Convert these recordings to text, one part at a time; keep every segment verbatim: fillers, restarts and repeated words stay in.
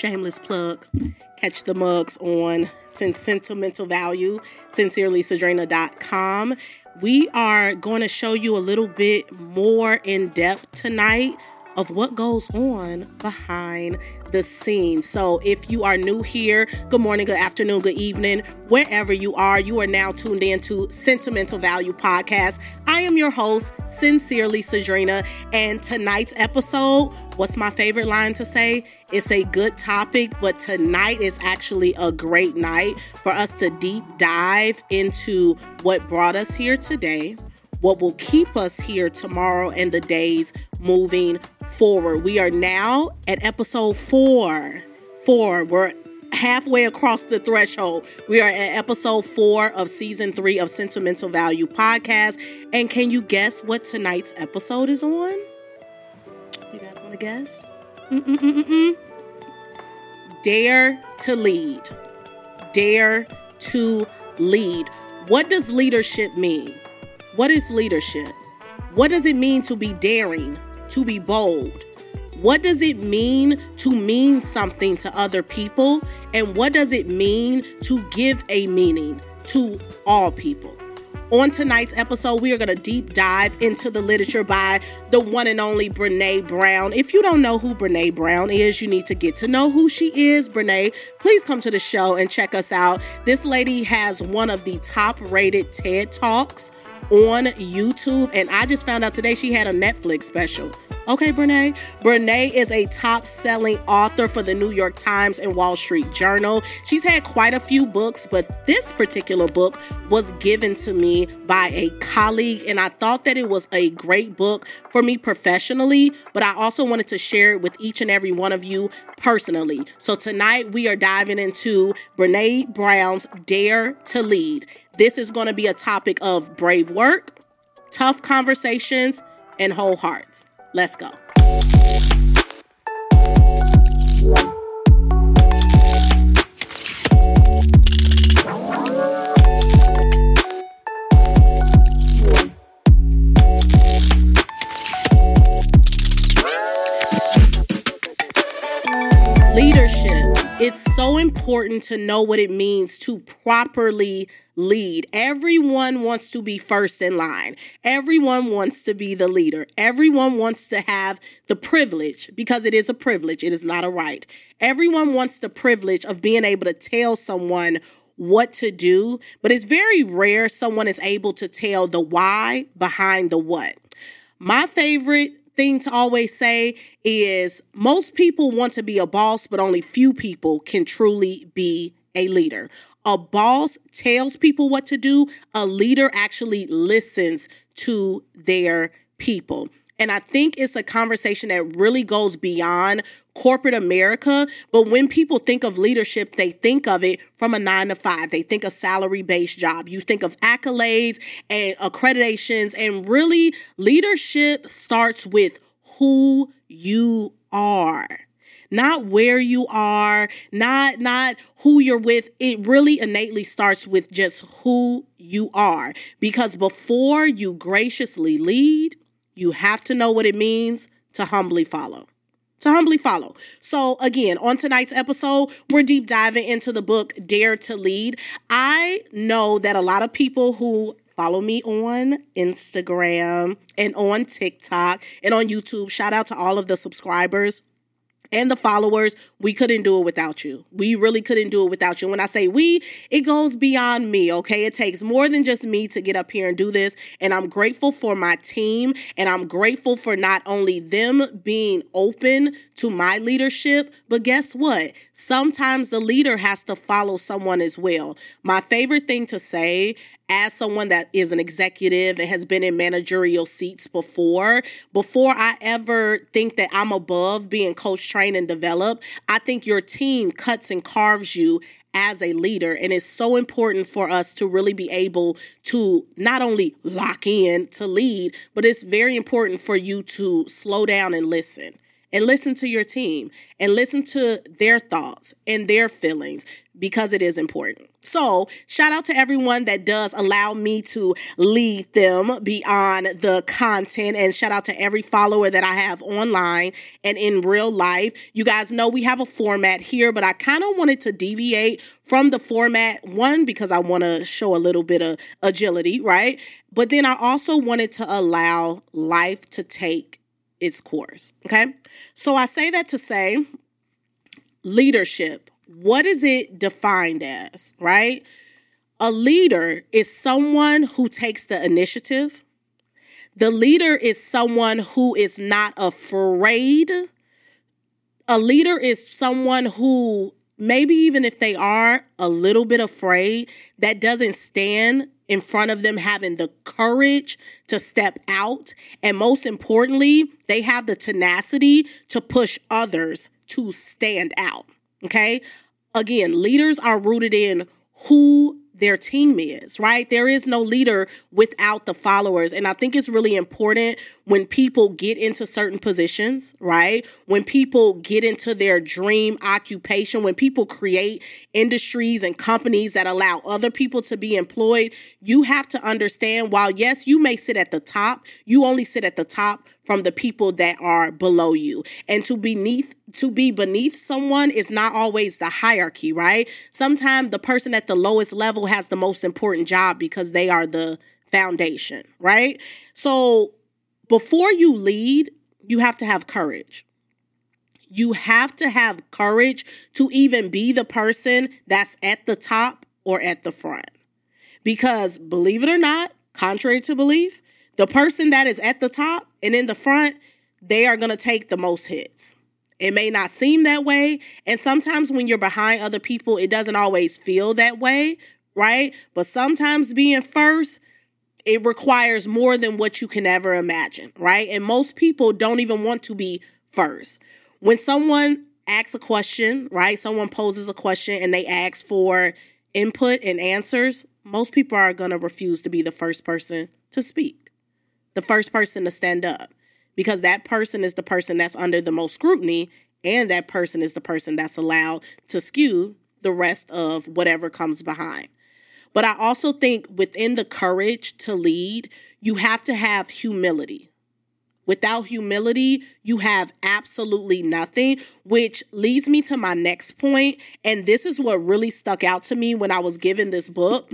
shameless plug. Catch the mugs on Sentimental Value, sincerely sadrina dot com. We are going to show you a little bit more in depth tonight of what goes on behind the scenes. So if you are new here, good morning, good afternoon, good evening, wherever you are, you are now tuned in to Sentimental Value Podcast. I am your host, Sincerely Sadrina, and tonight's episode, what's my favorite line to say? It's a good topic, but tonight is actually a great night for us to deep dive into what brought us here today, what will keep us here tomorrow and the days moving forward. We are now at episode four. Four. We're halfway across the threshold. We are at episode four of season three of Sentimental Value Podcast. And can you guess what tonight's episode is on? You guys want to guess? Mm-mm-mm-mm. Dare to lead. Dare to lead. What does leadership mean? What is leadership? What does it mean to be daring, to be bold? What does it mean to mean something to other people? And what does it mean to give a meaning to all people? On tonight's episode, we are going to deep dive into the literature by the one and only Brené Brown. If you don't know who Brené Brown is, you need to get to know who she is. Brené, please come to the show and check us out. This lady has one of the top-rated TED Talks on YouTube, and I just found out today she had a Netflix special. Okay, Brené. Brené is a top-selling author for the New York Times and Wall Street Journal. She's had quite a few books, but this particular book was given to me by a colleague, and I thought that it was a great book for me professionally, but I also wanted to share it with each and every one of you personally. So tonight we are diving into Brené Brown's Dare to Lead. This is going to be a topic of brave work, tough conversations, and whole hearts. Let's go. Leadership. It's so important to know what it means to properly lead. Everyone wants to be first in line. Everyone wants to be the leader. Everyone wants to have the privilege, because it is a privilege. It is not a right. Everyone wants the privilege of being able to tell someone what to do, but it's very rare someone is able to tell the why behind the what. My favorite thing to always say is most people want to be a boss, but only few people can truly be a leader. A boss tells people what to do. A leader actually listens to their people. And I think it's a conversation that really goes beyond corporate America. But when people think of leadership, they think of it from a nine to five. They think a salary-based job. You think of accolades and accreditations. And really, leadership starts with who you are. Not where you are, not, not who you're with. It really innately starts with just who you are. Because before you graciously lead, you have to know what it means to humbly follow. To humbly follow. So again, on tonight's episode, we're deep diving into the book Dare to Lead. I know that a lot of people who follow me on Instagram and on TikTok and on YouTube, shout out to all of the subscribers and the followers, we couldn't do it without you. We really couldn't do it without you. When I say we, it goes beyond me, okay? It takes more than just me to get up here and do this. And I'm grateful for my team. And I'm grateful for not only them being open to my leadership, but guess what? Sometimes the leader has to follow someone as well. My favorite thing to say, as someone that is an executive and has been in managerial seats before, before I ever think that I'm above being coach, train, and develop, I think your team cuts and carves you as a leader. And it's so important for us to really be able to not only lock in to lead, but it's very important for you to slow down and listen. and listen to your team and listen to their thoughts and their feelings, because it is important. So shout out to everyone that does allow me to lead them beyond the content, and shout out to every follower that I have online and in real life. You guys know we have a format here, but I kind of wanted to deviate from the format, one, because I want to show a little bit of agility, right? But then I also wanted to allow life to take its course, okay? So I say that to say leadership. What is it defined as, right? A leader is someone who takes the initiative. The leader is someone who is not afraid. A leader is someone who, maybe even if they are a little bit afraid, that doesn't stand in front of them having the courage to step out. And most importantly, they have the tenacity to push others to stand out. Okay. Again, leaders are rooted in who their team is, right? There is no leader without the followers. And I think it's really important when people get into certain positions, right? When people get into their dream occupation, when people create industries and companies that allow other people to be employed, you have to understand, while yes, you may sit at the top, you only sit at the top from the people that are below you. And to beneath to be beneath someone is not always the hierarchy, right? Sometimes the person at the lowest level has the most important job because they are the foundation, right? So before you lead, you have to have courage. You have to have courage to even be the person that's at the top or at the front. Because believe it or not, contrary to belief, the person that is at the top and in the front, they are going to take the most hits. It may not seem that way. And sometimes when you're behind other people, it doesn't always feel that way, right? But sometimes being first, it requires more than what you can ever imagine, right? And most people don't even want to be first. When someone asks a question, right? Someone poses a question and they ask for input and answers, most people are going to refuse to be the first person to speak, the first person to stand up. Because that person is the person that's under the most scrutiny, and that person is the person that's allowed to skew the rest of whatever comes behind. But I also think within the courage to lead, you have to have humility. Without humility, you have absolutely nothing, which leads me to my next point. And this is what really stuck out to me when I was given this book.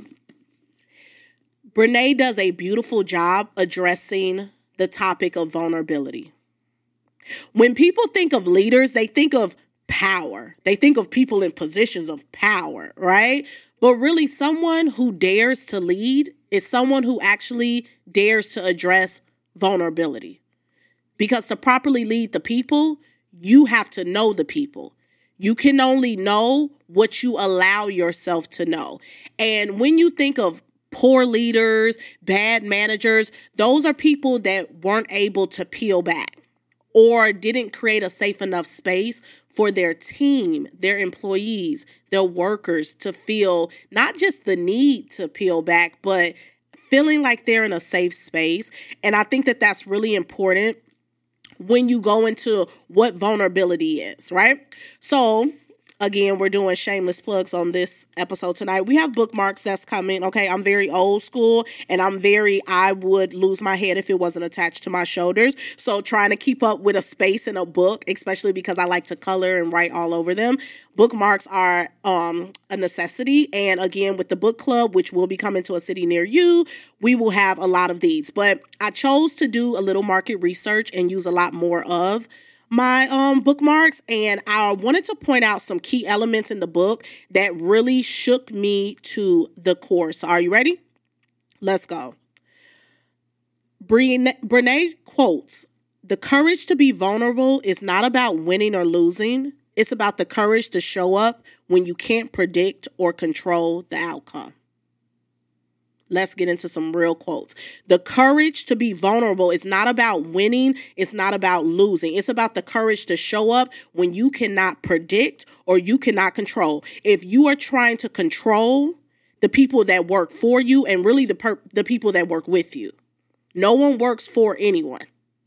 Brene does a beautiful job addressing the topic of vulnerability. When people think of leaders, they think of power. They think of people in positions of power, right? But really, someone who dares to lead is someone who actually dares to address vulnerability. Because to properly lead the people, you have to know the people. You can only know what you allow yourself to know. And when you think of poor leaders, bad managers, those are people that weren't able to peel back or didn't create a safe enough space for their team, their employees, their workers to feel not just the need to peel back, but feeling like they're in a safe space. And I think that that's really important when you go into what vulnerability is, right? So again, we're doing shameless plugs on this episode tonight. We have bookmarks that's coming. Okay, I'm very old school and I'm very, I would lose my head if it wasn't attached to my shoulders. So trying to keep up with a space in a book, especially because I like to color and write all over them. Bookmarks are um, a necessity. And again, with the book club, which will be coming to a city near you, we will have a lot of these. But I chose to do a little market research and use a lot more of my um bookmarks, and I wanted to point out some key elements in the book that really shook me to the core. So are you ready? Let's go. Brene, Brene quotes, "The courage to be vulnerable is not about winning or losing. It's about the courage to show up when you can't predict or control the outcome." Let's get into some real quotes. The courage to be vulnerable is not about winning. It's not about losing. It's about the courage to show up when you cannot predict or you cannot control. If you are trying to control the people that work for you and really the per- the people that work with you, no one works for anyone.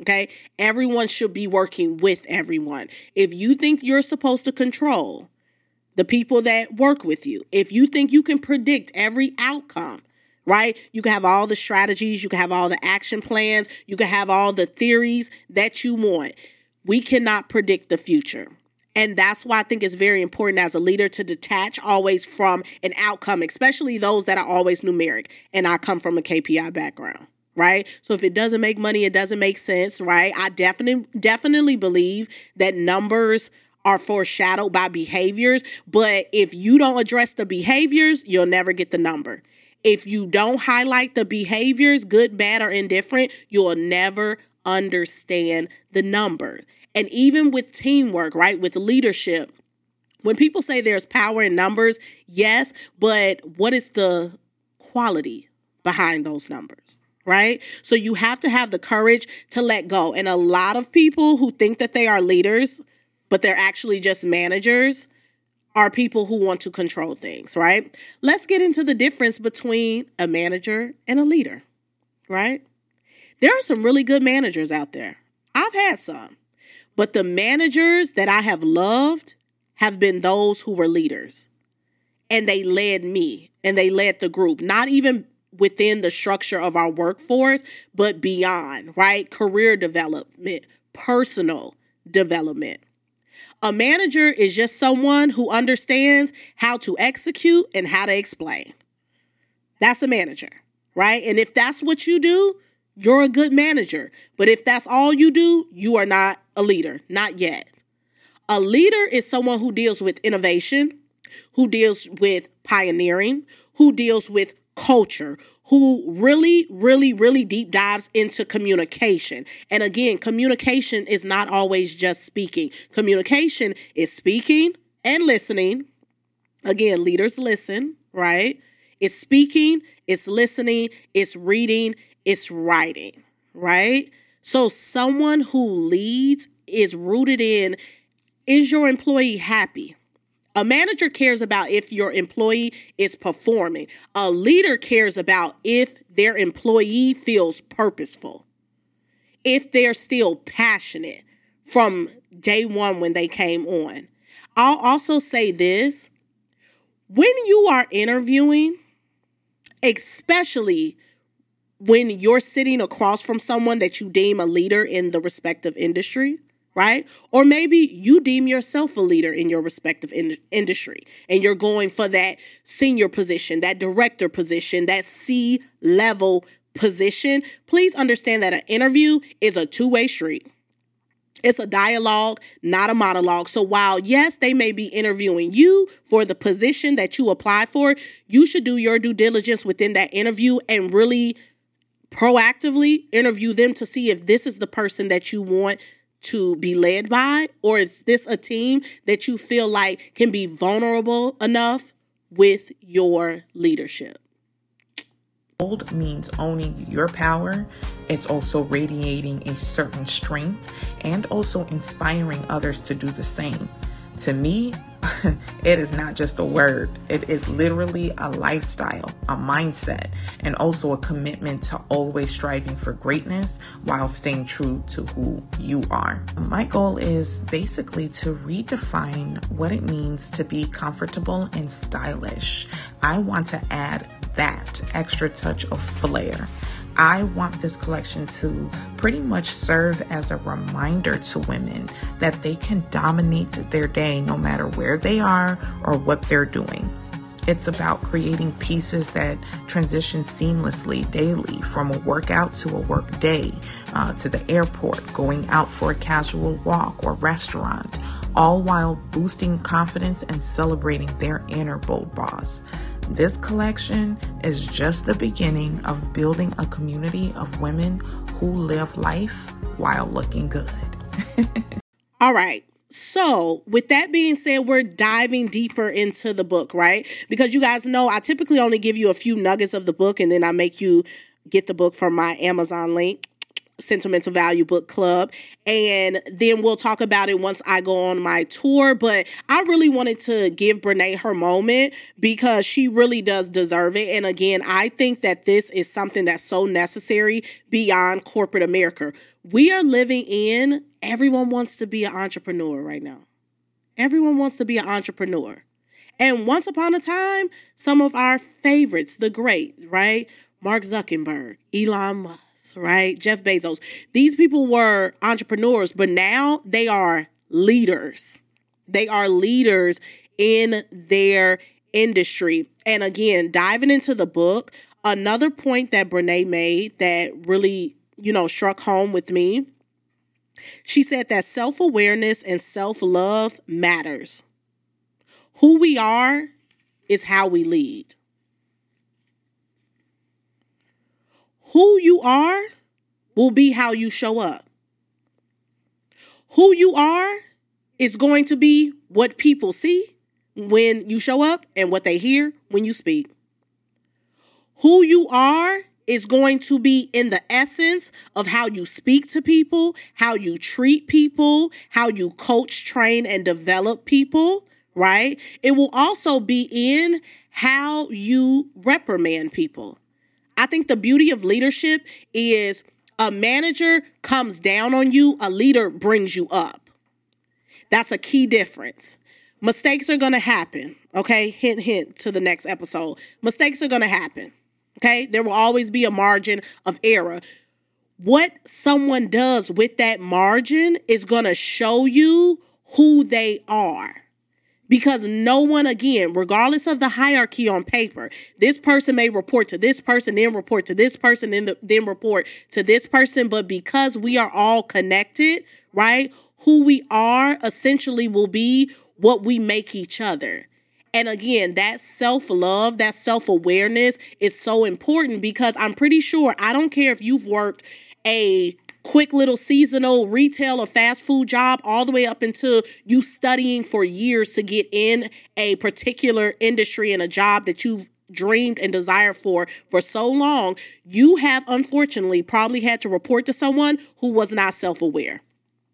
Okay. Everyone should be working with everyone. If you think you're supposed to control the people that work with you, if you think you can predict every outcome, right? You can have all the strategies, you can have all the action plans, you can have all the theories that you want. We cannot predict the future. And that's why I think it's very important as a leader to detach always from an outcome, especially those that are always numeric. And I come from a K P I background, right? So if it doesn't make money, it doesn't make sense, right? I definitely, definitely believe that numbers are foreshadowed by behaviors. But if you don't address the behaviors, you'll never get the number. If you don't highlight the behaviors, good, bad, or indifferent, you'll never understand the number. And even with teamwork, right, with leadership, when people say there's power in numbers, yes, but what is the quality behind those numbers, right? So you have to have the courage to let go. And a lot of people who think that they are leaders, but they're actually just managers, are people who want to control things, right? Let's get into the difference between a manager and a leader, right? There are some really good managers out there. I've had some. But the managers that I have loved have been those who were leaders. And they led me and they led the group, not even within the structure of our workforce, but beyond, right? Career development, personal development. A manager is just someone who understands how to execute and how to explain. That's a manager, right? And if that's what you do, you're a good manager. But if that's all you do, you are not a leader, not yet. A leader is someone who deals with innovation, who deals with pioneering, who deals with culture, who really, really, really deep dives into communication. And again, communication is not always just speaking. Communication is speaking and listening. Again, leaders listen, right? It's speaking, it's listening, it's reading, it's writing, right? So someone who leads is rooted in, is your employee happy? A manager cares about if your employee is performing. A leader cares about if their employee feels purposeful, if they're still passionate from day one when they came on. I'll also say this, when you are interviewing, especially when you're sitting across from someone that you deem a leader in the respective industry, right? Or maybe you deem yourself a leader in your respective in- industry and you're going for that senior position, that director position, that C-level position. Please understand that an interview is a two-way street. It's a dialogue, not a monologue. So while, yes, they may be interviewing you for the position that you apply for, you should do your due diligence within that interview and really proactively interview them to see if this is the person that you want to be led by, or is this a team that you feel like can be vulnerable enough with your leadership? Bold means owning your power. It's also radiating a certain strength and also inspiring others to do the same. To me, it is not just a word. It is literally a lifestyle, a mindset, and also a commitment to always striving for greatness while staying true to who you are. My goal is basically to redefine what it means to be comfortable and stylish. I want to add that extra touch of flair. I want this collection to pretty much serve as a reminder to women that they can dominate their day no matter where they are or what they're doing. It's about creating pieces that transition seamlessly daily, from a workout to a work day, uh, to the airport, going out for a casual walk or restaurant, all while boosting confidence and celebrating their inner bold boss. This collection is just the beginning of building a community of women who live life while looking good. All right. So with that being said, we're diving deeper into the book, right? Because you guys know I typically only give you a few nuggets of the book and then I make you get the book from my Amazon link. Sentimental Value Book Club. And then we'll talk about it once I go on my tour. But I really wanted to give Brene her moment because she really does deserve it. And again, I think that this is something that's so necessary beyond corporate America. We are living in, everyone wants to be an entrepreneur right now. Everyone wants to be an entrepreneur. And once upon a time, some of our favorites, the great, right? Mark Zuckerberg, Elon Musk, right? Jeff Bezos. These people were entrepreneurs, but now they are leaders. They are leaders in their industry. And again, diving into the book, another point that Brene made that really, you know, struck home with me. She said that self-awareness and self-love matters. Who we are is how we lead. Who you are will be how you show up. Who you are is going to be what people see when you show up and what they hear when you speak. Who you are is going to be in the essence of how you speak to people, how you treat people, how you coach, train, and develop people, right? It will also be in how you reprimand people. I think the beauty of leadership is a manager comes down on you, a leader brings you up. That's a key difference. Mistakes are going to happen, okay? Hint, hint to the next episode. Mistakes are going to happen, okay? There will always be a margin of error. What someone does with that margin is going to show you who they are. Because no one, again, regardless of the hierarchy on paper, this person may report to this person, then report to this person, then, the, then report to this person. But because we are all connected, right, who we are essentially will be what we make each other. And again, that self-love, that self-awareness is so important because I'm pretty sure, I don't care if you've worked a quick little seasonal retail or fast food job all the way up until you studying for years to get in a particular industry and a job that you've dreamed and desired for for so long, you have unfortunately probably had to report to someone who was not self-aware.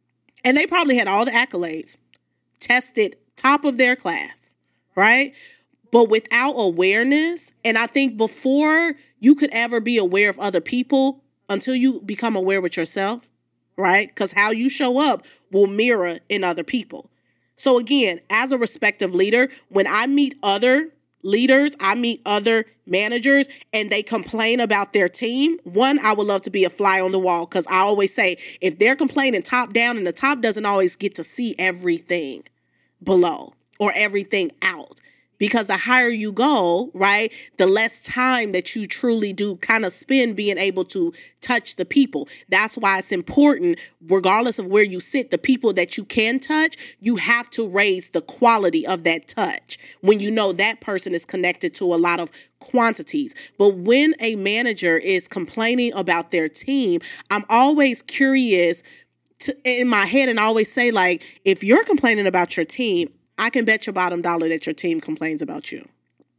And they probably had all the accolades, tested top of their class, right? But without awareness, and I think before you could ever be aware of other people, until you become aware with yourself, right? Because how you show up will mirror in other people. So again, as a respective leader, when I meet other leaders, I meet other managers, and they complain about their team, one, I would love to be a fly on the wall because I always say, if they're complaining top down and the top doesn't always get to see everything below or everything out. Because the higher you go, right, the less time that you truly do kind of spend being able to touch the people. That's why it's important, regardless of where you sit, the people that you can touch, you have to raise the quality of that touch when you know that person is connected to a lot of quantities. But when a manager is complaining about their team, I'm always curious to, in my head, and I always say, like, if you're complaining about your team, I can bet your bottom dollar that your team complains about you,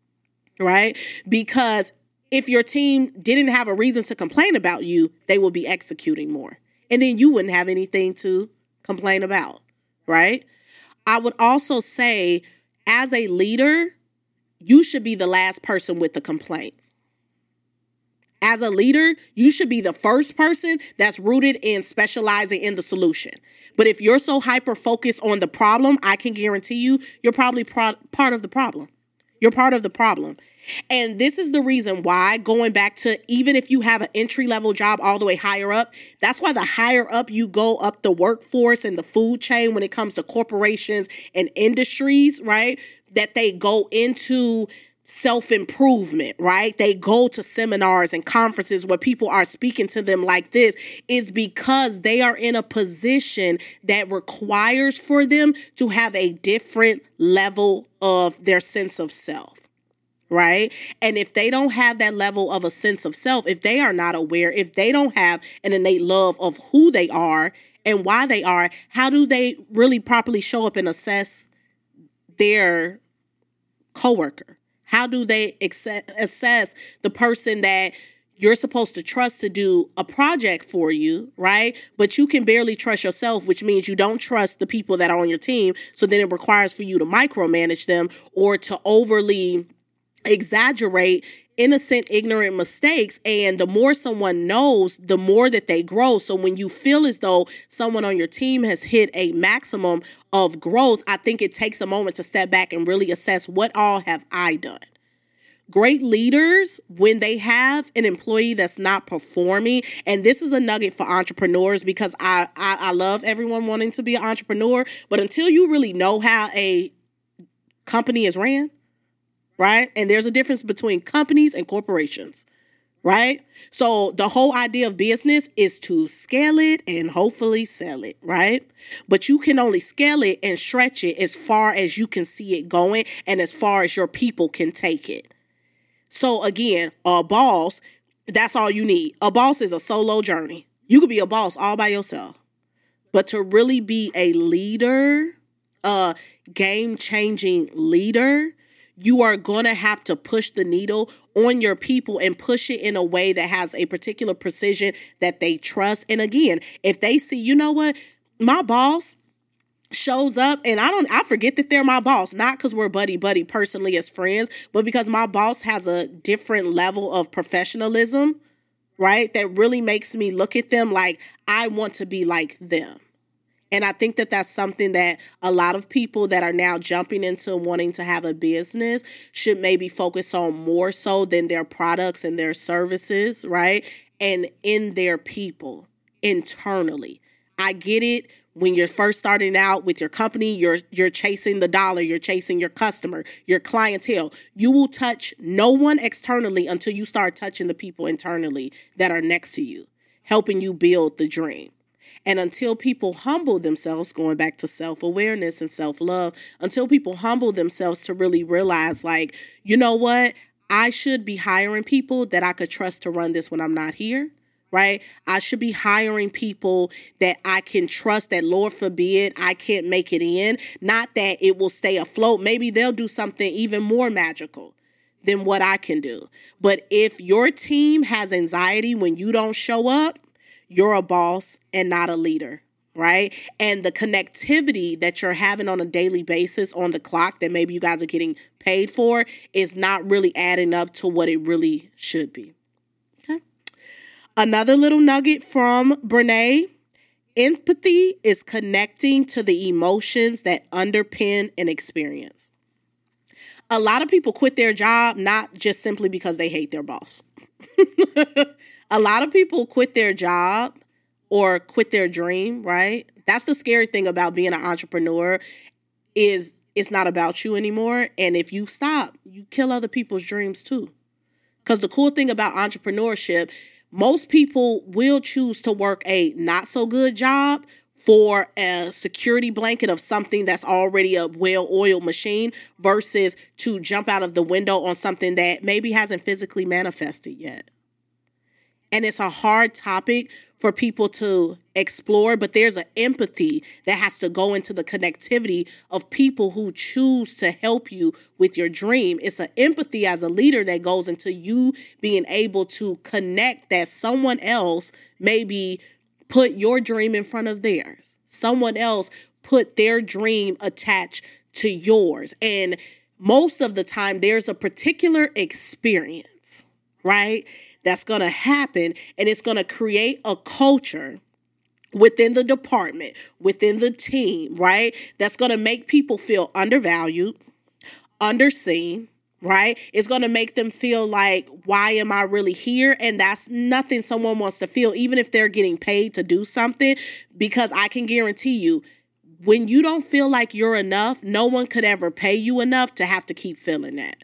right? Because if your team didn't have a reason to complain about you, they will be executing more. And then you wouldn't have anything to complain about, right? I would also say, as a leader, you should be the last person with the complaint. As a leader, you should be the first person that's rooted in specializing in the solution. But if you're so hyper-focused on the problem, I can guarantee you, you're probably pro- part of the problem. You're part of the problem. And this is the reason why, going back to even if you have an entry-level job all the way higher up, that's why the higher up you go up the workforce and the food chain when it comes to corporations and industries, right, that they go into self-improvement, right? They go to seminars and conferences where people are speaking to them like this, is because they are in a position that requires for them to have a different level of their sense of self, right? And if they don't have that level of a sense of self, if they are not aware, if they don't have an innate love of who they are and why they are, how do they really properly show up and assess their coworker? How do they assess the person that, you're supposed to trust to do a project for you, right? But you can barely trust yourself, which means you don't trust the people that are on your team. So then it requires for you to micromanage them or to overly exaggerate innocent, ignorant mistakes. And the more someone knows, the more that they grow. So when you feel as though someone on your team has hit a maximum of growth, I think it takes a moment to step back and really assess, what all have I done? Great leaders, when they have an employee that's not performing, and this is a nugget for entrepreneurs, because I, I, I love everyone wanting to be an entrepreneur, but until you really know how a company is ran, right? And there's a difference between companies and corporations, right? So the whole idea of business is to scale it and hopefully sell it, right? But you can only scale it and stretch it as far as you can see it going and as far as your people can take it. So again, a boss, that's all you need. A boss is a solo journey. You could be a boss all by yourself. But to really be a leader, a game-changing leader, you are going to have to push the needle on your people and push it in a way that has a particular precision that they trust. And again, if they see, you know what, my boss shows up and I don't, I forget that they're my boss, not because we're buddy buddy personally as friends, but because my boss has a different level of professionalism, right? That really makes me look at them like I want to be like them. And I think that that's something that a lot of people that are now jumping into wanting to have a business should maybe focus on more so than their products and their services, right? And in their people internally. I get it. When you're first starting out with your company, you're you're chasing the dollar, you're chasing your customer, your clientele. You will touch no one externally until you start touching the people internally that are next to you, helping you build the dream. And until people humble themselves, going back to self-awareness and self-love, until people humble themselves to really realize, like, you know what? I should be hiring people that I could trust to run this when I'm not here. Right? I should be hiring people that I can trust that, Lord forbid, I can't make it in. Not that it will stay afloat. Maybe they'll do something even more magical than what I can do. But if your team has anxiety when you don't show up, you're a boss and not a leader. Right? And the connectivity that you're having on a daily basis on the clock that maybe you guys are getting paid for is not really adding up to what it really should be. Another little nugget from Brene: empathy is connecting to the emotions that underpin an experience. A lot of people quit their job not just simply because they hate their boss. A lot of people quit their job or quit their dream, right? That's the scary thing about being an entrepreneur, is it's not about you anymore. And if you stop, you kill other people's dreams too. Because the cool thing about entrepreneurship, most people will choose to work a not so good job for a security blanket of something that's already a well-oiled machine versus to jump out of the window on something that maybe hasn't physically manifested yet. And it's a hard topic for people to explore, but there's an empathy that has to go into the connectivity of people who choose to help you with your dream. It's an empathy as a leader that goes into you being able to connect that someone else maybe put your dream in front of theirs. Someone else put their dream attached to yours. And most of the time, there's a particular experience, right, that's going to happen, and it's going to create a culture within the department, within the team, right? That's going to make people feel undervalued, underseen, right? It's going to make them feel like, why am I really here? And that's nothing someone wants to feel, even if they're getting paid to do something, because I can guarantee you, when you don't feel like you're enough, no one could ever pay you enough to have to keep feeling that.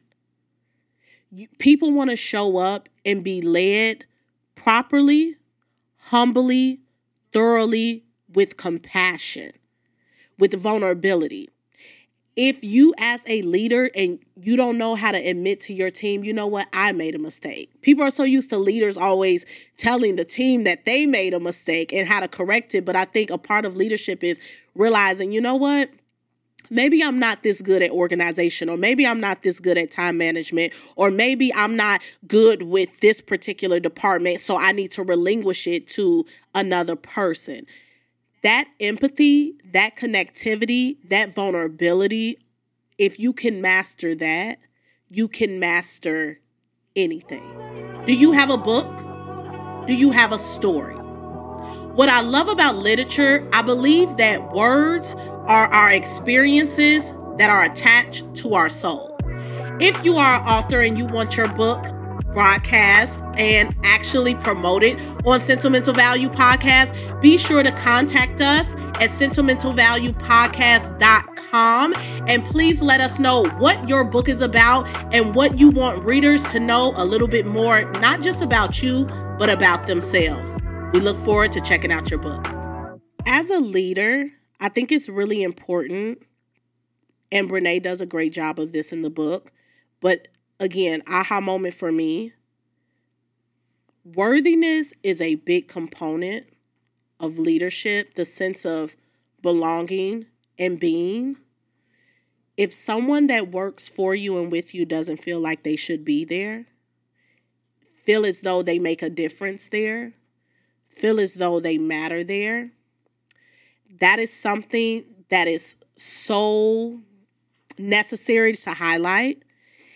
People want to show up and be led properly, humbly, thoroughly, with compassion, with vulnerability. If you as a leader and you don't know how to admit to your team, you know what, I made a mistake. People are so used to leaders always telling the team that they made a mistake and how to correct it. But I think a part of leadership is realizing, you know what, maybe I'm not this good at organization, or maybe I'm not this good at time management, or maybe I'm not good with this particular department, so I need to relinquish it to another person. That empathy, that connectivity, that vulnerability, if you can master that, you can master anything. Do you have a book? Do you have a story? What I love about literature, I believe that words are our experiences that are attached to our soul. If you are an author and you want your book broadcast and actually promoted on Sentimental Value Podcast, be sure to contact us at sentimental value podcast dot com, and please let us know what your book is about and what you want readers to know a little bit more, not just about you, but about themselves. We look forward to checking out your book. As a leader, I think it's really important, and Brene does a great job of this in the book, but again, aha moment for me, worthiness is a big component of leadership, the sense of belonging and being. If someone that works for you and with you doesn't feel like they should be there, feel as though they make a difference there, feel as though they matter there, that is something that is so necessary to highlight.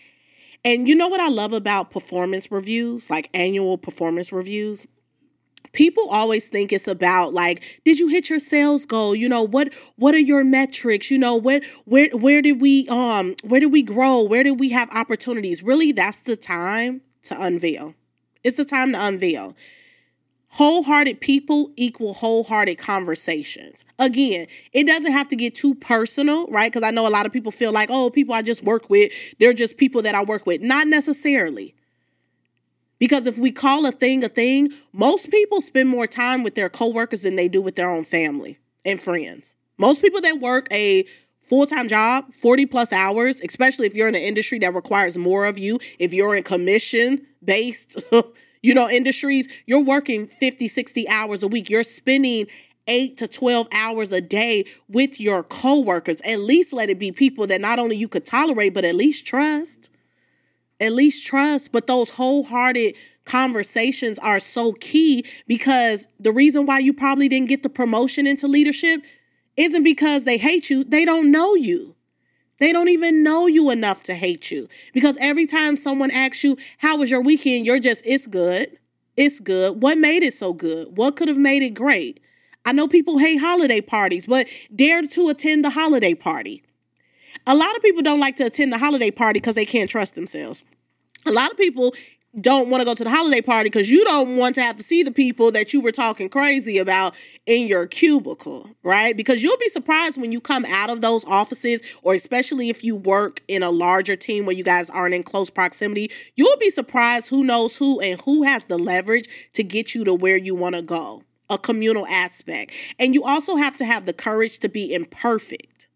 And you know what I love about performance reviews, like annual performance reviews? People always think it's about, like, did you hit your sales goal? You know, what what are your metrics? You know, what where where did we um where did we grow? Where did we have opportunities? Really, that's the time to unveil. It's the time to unveil. Wholehearted people equal wholehearted conversations. Again, it doesn't have to get too personal, right? Because I know a lot of people feel like, oh, people I just work with, they're just people that I work with. Not necessarily. Because if we call a thing a thing, most people spend more time with their coworkers than they do with their own family and friends. Most people that work a full-time job, forty plus hours, especially if you're in an industry that requires more of you, if you're in commission-based you know, industries, you're working fifty, sixty hours a week. You're spending eight to twelve hours a day with your coworkers. At least let it be people that not only you could tolerate, but at least trust. At least trust. But those wholehearted conversations are so key, because the reason why you probably didn't get the promotion into leadership isn't because they hate you. They don't know you. They don't even know you enough to hate you, because every time someone asks you, how was your weekend? You're just, it's good. It's good. What made it so good? What could have made it great? I know people hate holiday parties, but dare to attend the holiday party. A lot of people don't like to attend the holiday party because they can't trust themselves. A lot of people don't want to go to the holiday party because you don't want to have to see the people that you were talking crazy about in your cubicle, right? Because you'll be surprised when you come out of those offices, or especially if you work in a larger team where you guys aren't in close proximity, you'll be surprised who knows who and who has the leverage to get you to where you want to go, a communal aspect. And you also have to have the courage to be imperfect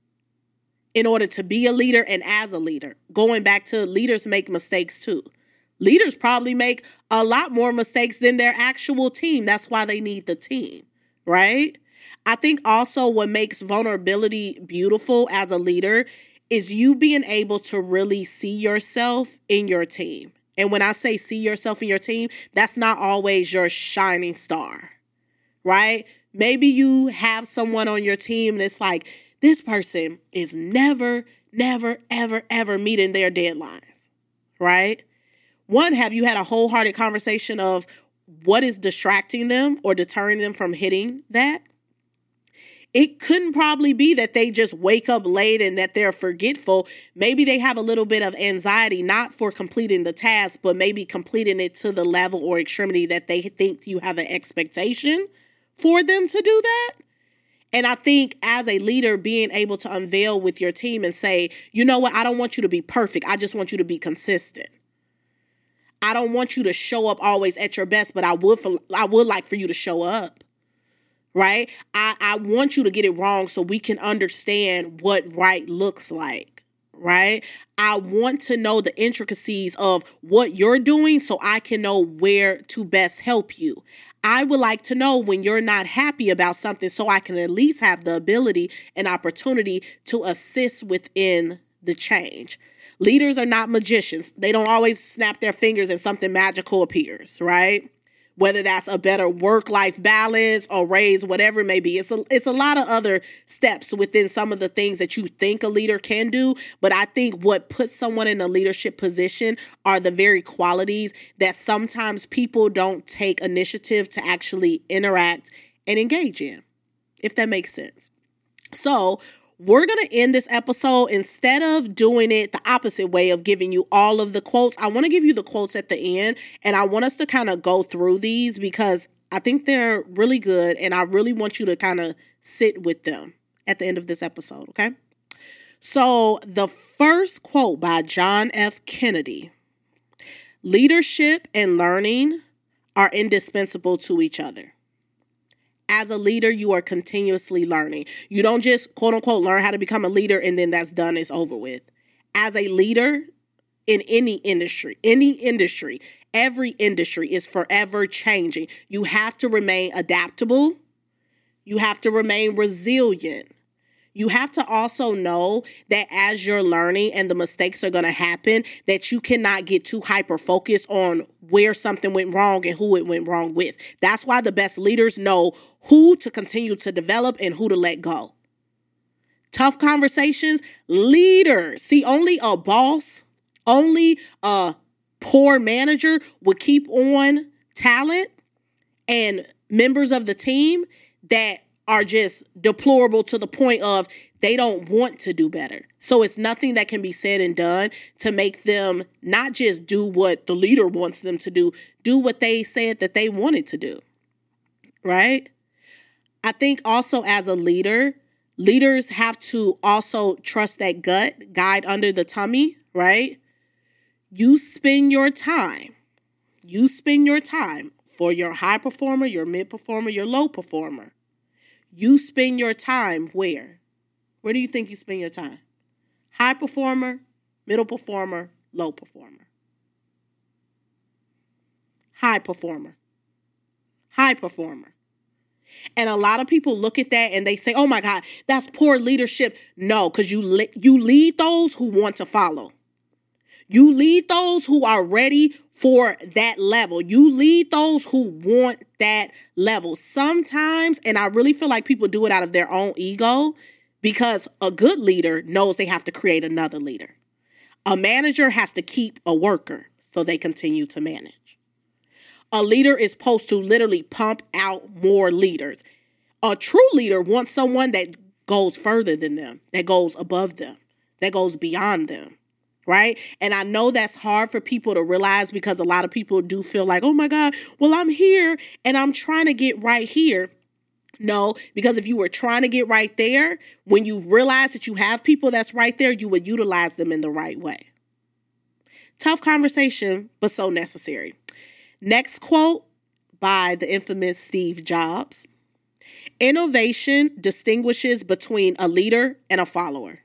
in order to be a leader and as a leader. Going back to leaders make mistakes too. Leaders probably make a lot more mistakes than their actual team. That's why they need the team, right? I think also what makes vulnerability beautiful as a leader is you being able to really see yourself in your team. And when I say see yourself in your team, that's not always your shining star, right? Maybe you have someone on your team that's like, this person is never, never, ever, ever meeting their deadlines, right? One, have you had a wholehearted conversation of what is distracting them or deterring them from hitting that? It couldn't probably be that they just wake up late and that they're forgetful. Maybe they have a little bit of anxiety, not for completing the task, but maybe completing it to the level or extremity that they think you have an expectation for them to do that. And I think as a leader, being able to unveil with your team and say, you know what, I don't want you to be perfect. I just want you to be consistent. I don't want you to show up always at your best, but I would for, I would like for you to show up, right? I, I want you to get it wrong so we can understand what right looks like, right? I want to know the intricacies of what you're doing so I can know where to best help you. I would like to know when you're not happy about something so I can at least have the ability and opportunity to assist within the change. Leaders are not magicians. They don't always snap their fingers and something magical appears, right? Whether that's a better work-life balance or raise, whatever it may be. It's a, it's a lot of other steps within some of the things that you think a leader can do. But I think what puts someone in a leadership position are the very qualities that sometimes people don't take initiative to actually interact and engage in, if that makes sense. So we're going to end this episode, instead of doing it the opposite way of giving you all of the quotes. I want to give you the quotes at the end, and I want us to kind of go through these because I think they're really good, and I really want you to kind of sit with them at the end of this episode, okay? So the first quote by John F. Kennedy: leadership and learning are indispensable to each other. As a leader, you are continuously learning. You don't just, quote unquote, learn how to become a leader and then that's done, it's over with. As a leader in any industry, any industry, every industry is forever changing. You have to remain adaptable. You have to remain resilient. You have to also know that as you're learning and the mistakes are going to happen, that you cannot get too hyper-focused on where something went wrong and who it went wrong with. That's why the best leaders know who to continue to develop and who to let go. Tough conversations, leaders. See, only a boss, only a poor manager would keep on talent and members of the team that are just deplorable to the point of they don't want to do better. So it's nothing that can be said and done to make them not just do what the leader wants them to do, do what they said that they wanted to do, right? I think also as a leader, leaders have to also trust that gut, guide under the tummy, right? You spend your time, you spend your time for your high performer, your mid performer, your low performer. You spend your time where? Where do you think you spend your time? High performer, middle performer, low performer. High performer. High performer. And a lot of people look at that and they say, oh my God, that's poor leadership. No, because you, le- you lead those who want to follow. You lead those who are ready for that level. You lead those who want that level. Sometimes, and I really feel like people do it out of their own ego, because a good leader knows they have to create another leader. A manager has to keep a worker so they continue to manage. A leader is supposed to literally pump out more leaders. A true leader wants someone that goes further than them, that goes above them, that goes beyond them. Right? And I know that's hard for people to realize because a lot of people do feel like, oh my God, well, I'm here and I'm trying to get right here. No, because if you were trying to get right there, when you realize that you have people that's right there, you would utilize them in the right way. Tough conversation, but so necessary. Next quote by the infamous Steve Jobs: innovation distinguishes between a leader and a follower.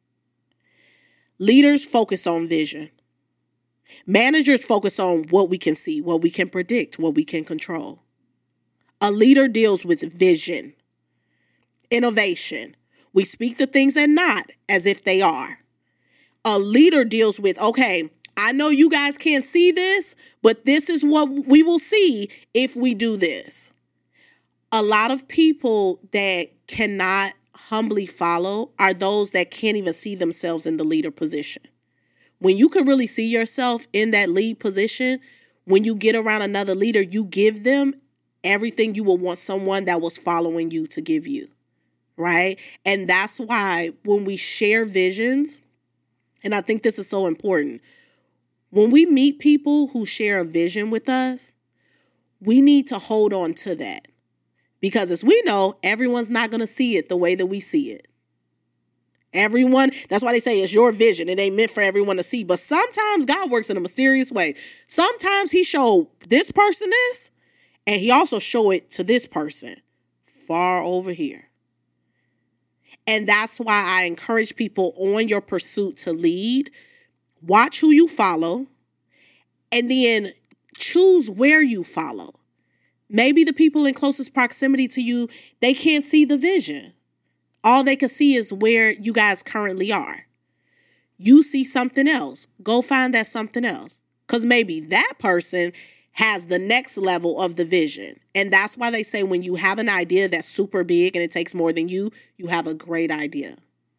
Leaders focus on vision. Managers focus on what we can see, what we can predict, what we can control. A leader deals with vision, innovation. We speak the things that not as if they are. A leader deals with, okay, I know you guys can't see this, but this is what we will see if we do this. A lot of people that cannot humbly follow are those that can't even see themselves in the leader position. When you can really see yourself in that lead position, when you get around another leader, you give them everything you will want someone that was following you to give you, right? And that's why when we share visions, and I think this is so important, when we meet people who share a vision with us, we need to hold on to that. Because as we know, everyone's not going to see it the way that we see it. Everyone, that's why they say it's your vision. It ain't meant for everyone to see. But sometimes God works in a mysterious way. Sometimes he showed this person this, and he also showed it to this person far over here. And that's why I encourage people on your pursuit to lead, watch who you follow, and then choose where you follow. Maybe the people in closest proximity to you, they can't see the vision. All they can see is where you guys currently are. You see something else. Go find that something else. Because maybe that person has the next level of the vision. And that's why they say when you have an idea that's super big and it takes more than you, you have a great idea.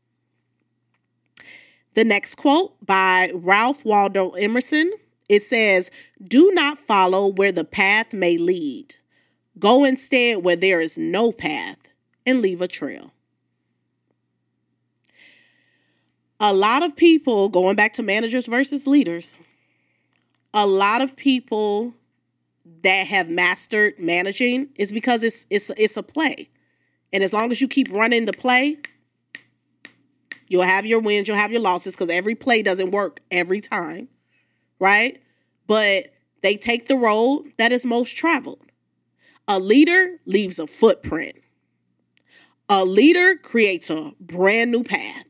The next quote by Ralph Waldo Emerson, it says, "Do not follow where the path may lead. Go instead where there is no path and leave a trail." A lot of people, going back to managers versus leaders, a lot of people that have mastered managing is because it's it's it's a play. And as long as you keep running the play, you'll have your wins, you'll have your losses, because every play doesn't work every time, right? But they take the road that is most traveled. A leader leaves a footprint. A leader creates a brand new path.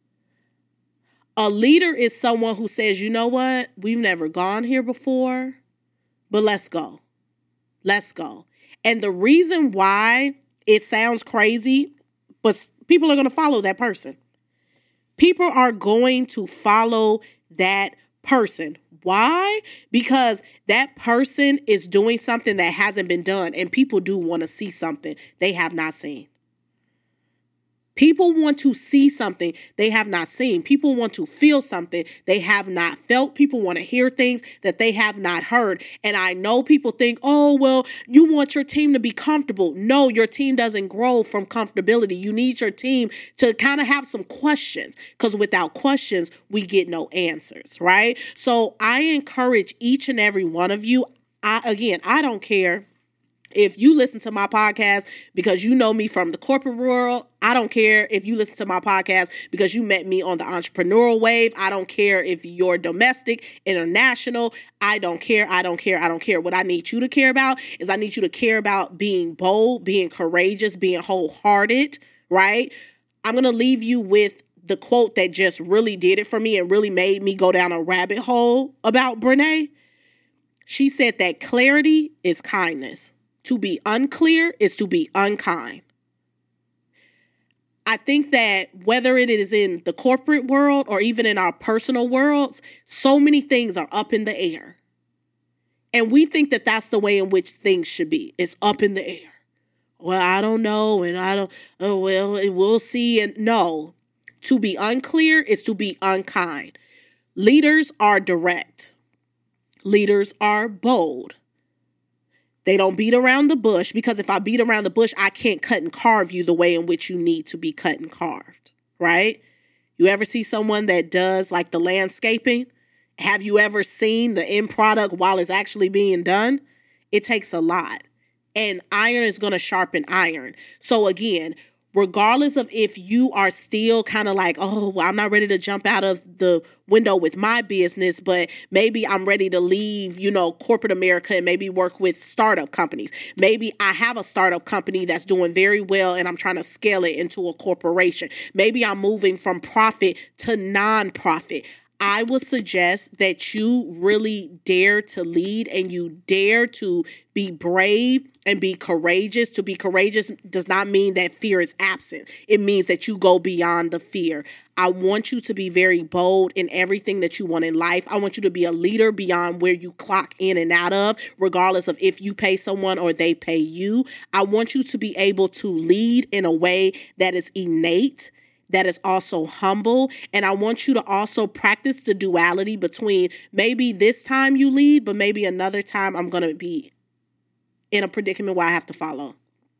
A leader is someone who says, you know what? We've never gone here before, but let's go. Let's go. And the reason why it sounds crazy, but people are going to follow that person. People are going to follow that person. Why? Because that person is doing something that hasn't been done, and people do want to see something they have not seen. People want to see something they have not seen. People want to feel something they have not felt. People want to hear things that they have not heard. And I know people think, oh, well, you want your team to be comfortable. No, your team doesn't grow from comfortability. You need your team to kind of have some questions, because without questions, we get no answers, right? So I encourage each and every one of you. I, again, I don't care if you listen to my podcast because you know me from the corporate world. I don't care if you listen to my podcast because you met me on the entrepreneurial wave. I don't care if you're domestic, international. I don't care. I don't care. I don't care. What I need you to care about is I need you to care about being bold, being courageous, being wholehearted, right? I'm going to leave you with the quote that just really did it for me and really made me go down a rabbit hole about Brene. She said that clarity is kindness. To be unclear is to be unkind. I think that whether it is in the corporate world or even in our personal worlds, so many things are up in the air. And we think that that's the way in which things should be. It's up in the air. Well, I don't know. And I don't, oh, well, we'll see. And no, to be unclear is to be unkind. Leaders are direct. Leaders are bold. They don't beat around the bush, because if I beat around the bush, I can't cut and carve you the way in which you need to be cut and carved, right? You ever see someone that does like the landscaping? Have you ever seen the end product while it's actually being done? It takes a lot. And iron is going to sharpen iron. So again, regardless of if you are still kind of like, oh, well, I'm not ready to jump out of the window with my business, but maybe I'm ready to leave, you know, corporate America and maybe work with startup companies. Maybe I have a startup company that's doing very well and I'm trying to scale it into a corporation. Maybe I'm moving from profit to nonprofit. I would suggest that you really dare to lead and you dare to be brave and be courageous. To be courageous does not mean that fear is absent. It means that you go beyond the fear. I want you to be very bold in everything that you want in life. I want you to be a leader beyond where you clock in and out of, regardless of if you pay someone or they pay you. I want you to be able to lead in a way that is innate, that is also humble. And I want you to also practice the duality between maybe this time you lead, but maybe another time I'm going to be in a predicament where I have to follow.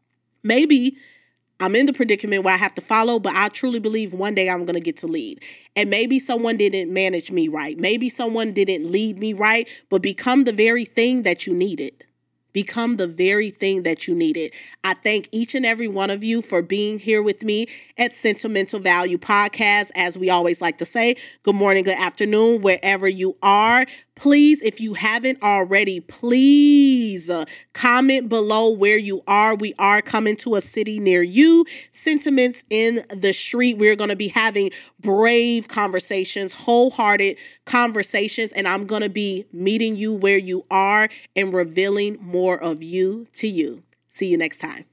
Maybe I'm in the predicament where I have to follow, but I truly believe one day I'm going to get to lead. And maybe someone didn't manage me right. Maybe someone didn't lead me right, but become the very thing that you needed. Become the very thing that you needed. I thank each and every one of you for being here with me at Sentimental Value Podcast. As we always like to say, good morning, good afternoon, wherever you are. Please, if you haven't already, please uh, comment below where you are. We are coming to a city near you. Sentiments in the Street. We're going to be having brave conversations, wholehearted conversations, and I'm going to be meeting you where you are and revealing more of you to you. See you next time.